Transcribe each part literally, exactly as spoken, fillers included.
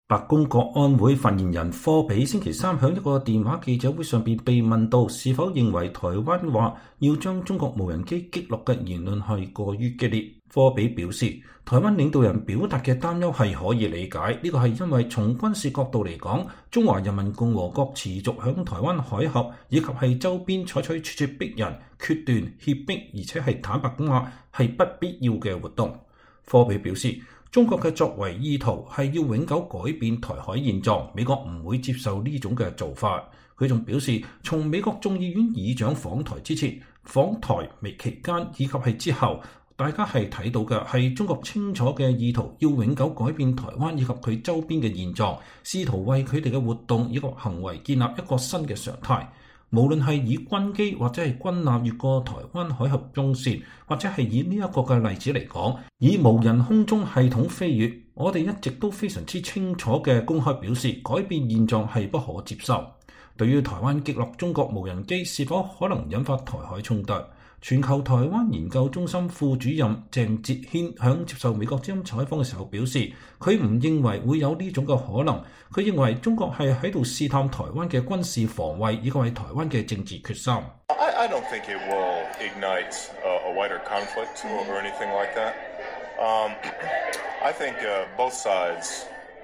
白宮國安會發言人科比星期三喺一個電話記者會上邊被問到是否認為台灣話要將中國無人機擊落嘅言論係過於激烈，科比表示，台灣領導人表達嘅擔憂係可以理解，呢個係因為從軍事角度嚟講，中華人民共和國持續響台灣海峽以及係周邊採取咄咄逼人、決斷、脅迫，而且係坦白咁話係不必要嘅活動。科比表示，中國嘅作為意圖係要永久改變台海現狀，美國唔會接受呢種嘅做法。佢仲表示，從美國眾議院議長訪台之前、訪台未期間以及係之後，大家係睇到嘅係中國清楚嘅意圖，要永久改變台灣以及佢周邊嘅現狀，試圖為佢哋嘅活動以及行為建立一個新嘅常態。無論係以軍機或者係軍艦越過台灣海峽中線，或者係以呢一個嘅例子嚟講，以無人空中系統飛越，我哋一直都非常之清楚嘅公開表示，改變現狀係不可接受。對於台灣擊落中國無人機是否可能引發台海衝突，全球台灣研究中心副主任鄭哲軒響接受美國之音採訪嘅時候表示，佢唔認為會有呢種嘅可能。佢認為中國係喺度試探台灣嘅軍事防衛以及係台灣嘅政治決心。 I, I don't think it will ignite a, a wider conflict or, or anything like that. Um, I think uh, both sides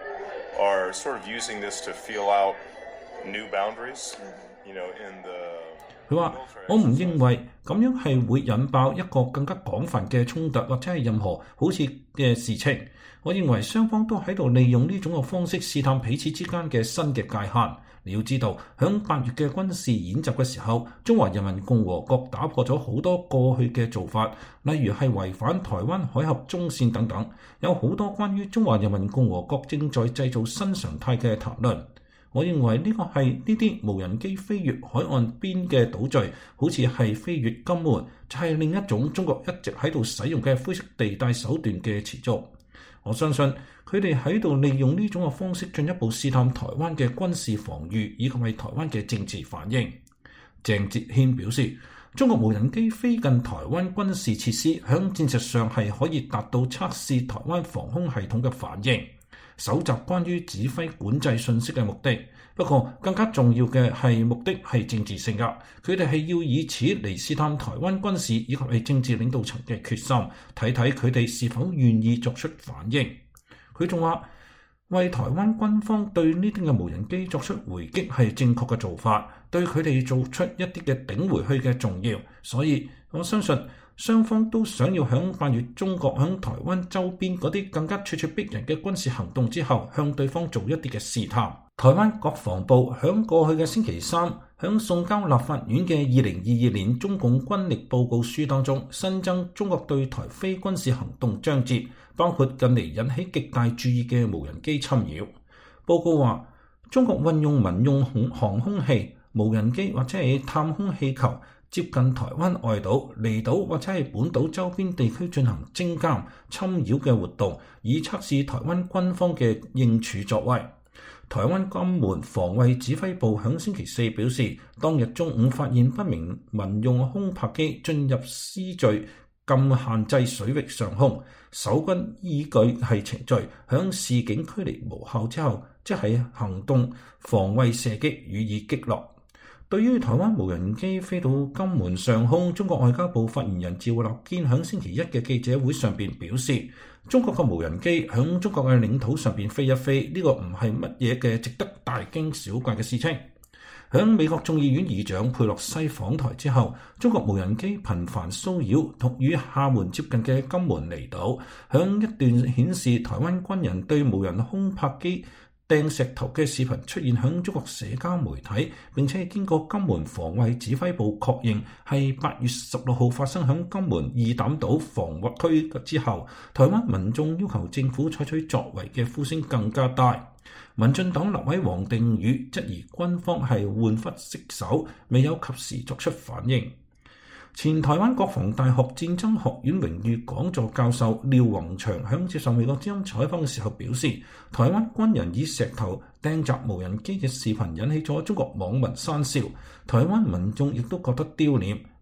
are sort of using this to feel out new boundaries, you know, in the 佢話：我唔認為咁樣係會引爆一個更加廣泛嘅衝突，或者係任何好似嘅事情。我認為雙方都喺度利用呢種嘅方式試探彼此之間嘅新嘅界限。你要知道，響八月嘅軍事演習嘅時候，中華人民共和國打破咗好多過去嘅做法，例如係違反台灣海峽中線等等，有好多關於中華人民共和國正在製造新常態嘅談論。我認為呢個係呢啲無人機飛越海岸邊嘅島嶼，好似係飛越金門，就係另一種中國一直喺度使用嘅灰色地帶手段嘅持續。我相信佢哋喺度利用呢種嘅方式進一步試探台灣嘅軍事防禦以及係台灣嘅政治反應。鄭哲軒表示，中國無人機飛近台灣軍事設施，響戰術上係可以達到測試台灣防空系統嘅反應，搜集關於指揮管制信息嘅目的。不過更加重要嘅係目的係政治性㗎，佢哋係要以此嚟試探台灣軍事以及係政治領導層嘅決心，睇睇佢哋是否願意作出反應。佢仲話，為台灣軍方對呢啲嘅無人機作出回擊係正確嘅做法，對佢哋做出一啲嘅頂回去嘅重要。所以我相信雙方都想要響八月中國響台灣周邊嗰啲更加咄咄逼人嘅軍事行動之後，向對方做一啲嘅試探。台灣國防部響過去嘅星期三響送交立法院嘅二零二二年中共軍力報告書當中，新增中國對台非軍事行動章節，包括近嚟引起極大注意嘅無人機侵擾。報告話，中國運用民用航空器、無人機或者係探空氣球接近台灣外島、離島或者係本島周邊地區進行偵監、侵擾嘅活動，以測試台灣軍方嘅應處作為。台灣金門防衛指揮部響星期四表示，當日中午發現不明民用空拍機進入 C 序禁限制水域上空，守軍依據係程序，響示警驅離無效之後，即係行動防衛射擊予以擊落。對於台灣無人機飛到金門上空，中國外交部發言人趙立堅響星期一嘅記者會上邊表示，中國嘅無人機響中國嘅領土上邊飛一飛，呢、這個唔係乜嘢嘅值得大驚小怪嘅事情。響美國眾議院議長佩洛西訪台之後，中國無人機頻繁騷擾同與廈門接近嘅金門離島，響一段顯示台灣軍人對無人空拍機掟石頭嘅視頻出現響中國社交媒體，並且係經過金門防衛指揮部確認係八月十六號發生響金門二膽島防護區之後，台灣民眾要求政府採取作為嘅呼聲更加大。民進黨立委王定宇質疑軍方係玩忽職守，未有及時作出反應。前台灣國防大學戰爭學院榮譽講座教授廖宏祥響接受美國之音採訪嘅時候表示，台灣軍人以石頭掟砸無人機嘅視頻引起咗中國網民訕笑，台灣民眾亦都覺得丟臉。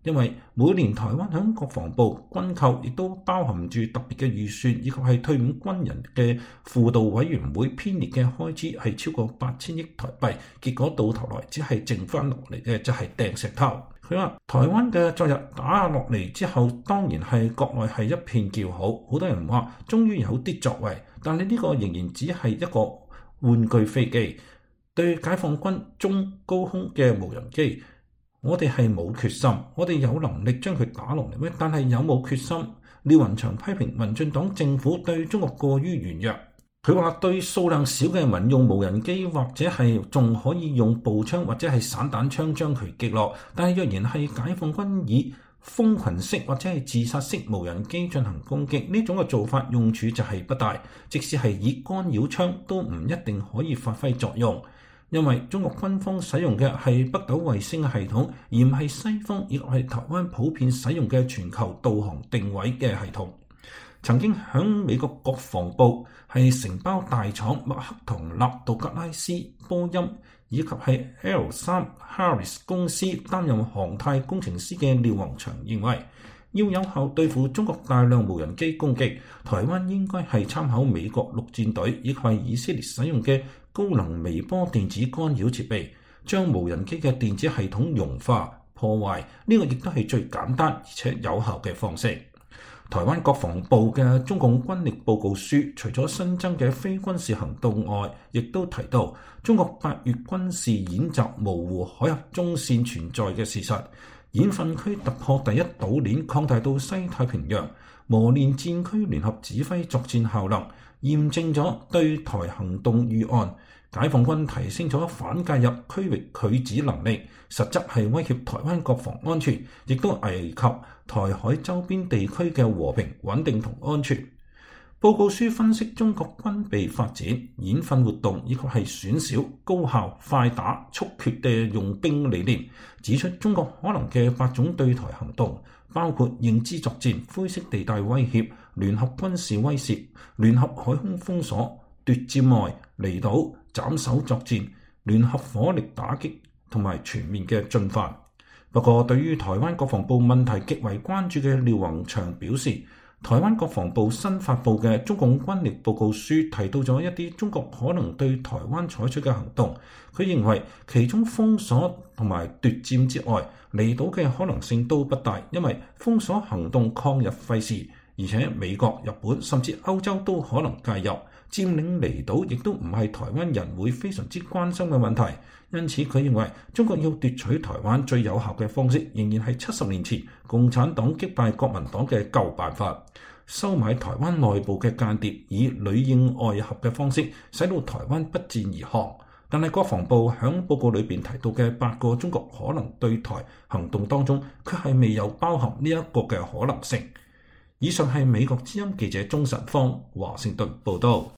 因為每年台灣響國防部軍購亦都包含住特別嘅預算，以及係退伍軍人嘅輔導委員會編列嘅開支係超過八千億台幣，結果到頭來只係剩翻落嚟嘅就係掟石頭。佢話台灣嘅昨日打落嚟之後，當然係國內係一片叫好，好多人話終於有啲作為，但係呢個仍然只係一個玩具飛機，對解放軍中高空嘅無人機，我哋係冇決心，我哋有能力將佢打落嚟咩？但係有冇決心？廖雲祥批評民進黨政府對中國過於軟弱。佢話對數量少嘅民用無人機或者係仲可以用步槍或者係散彈槍將佢擊落，但係若然係解放軍以蜂群式或者係自殺式無人機進行攻擊，呢種嘅做法用處就係不大，即使係以干擾槍都唔一定可以發揮作用，因為中國軍方使用嘅係北斗衛星系統，而唔係西方亦係台灣普遍使用嘅全球導航定位嘅系統。曾經響美國國防部係承包大廠麥克唐納道格拉斯、波音以及係 L 三 Harris 公司擔任航太工程師嘅廖宏祥認為，要有效對付中國大量無人機攻擊，台灣應該係參考美國陸戰隊以及係以色列使用嘅高能微波電子干擾設備，將無人機嘅電子系統融化破壞，呢、這個亦都係最簡單而且有效嘅方式。台灣國防部嘅中共軍力報告書除咗新增嘅非軍事行動外，亦都提到中國八月軍事演習模糊海峽中線存在嘅事實，演訓區突破第一島鏈，擴大到西太平洋，磨練戰區聯合指揮作戰效能，驗證咗對台行動預案。解放軍提升咗反介入區域拒止能力，實質係威脅台灣國防安全，亦都危及台海周邊地區嘅和平穩定同安全。報告書分析中國軍備發展、演訓活動以及係選小、高效、快打、速決嘅用兵理念，指出中國可能嘅八種對台行動，包括認知作戰、灰色地帶威脅、聯合軍事威懾、聯合海空封鎖、奪佔外、離島、斬首作戰、聯合火力打擊同埋全面嘅進犯。不過，對於台灣國防部問題極為關注嘅廖宏祥表示，台灣國防部新發布嘅中共軍力報告書提到咗一啲中國可能對台灣採取嘅行動，佢認為其中封鎖同埋奪佔之外，離島嘅可能性都不大，因為封鎖行動曠日費時，而且美國、日本甚至歐洲都可能介入。佔領離島亦都唔係台灣人會非常之關心嘅問題，因此佢認為中國要奪取台灣最有效嘅方式，仍然係七十年前共產黨擊敗國民黨嘅舊辦法，收買台灣內部嘅間諜，以裏應外合嘅方式，使到台灣不戰而降。但係國防部響報告裏邊提到嘅八個中國可能對台行動當中，卻係未有包含呢一個嘅可能性。以上係美國之音記者鍾晨芳華盛頓報道。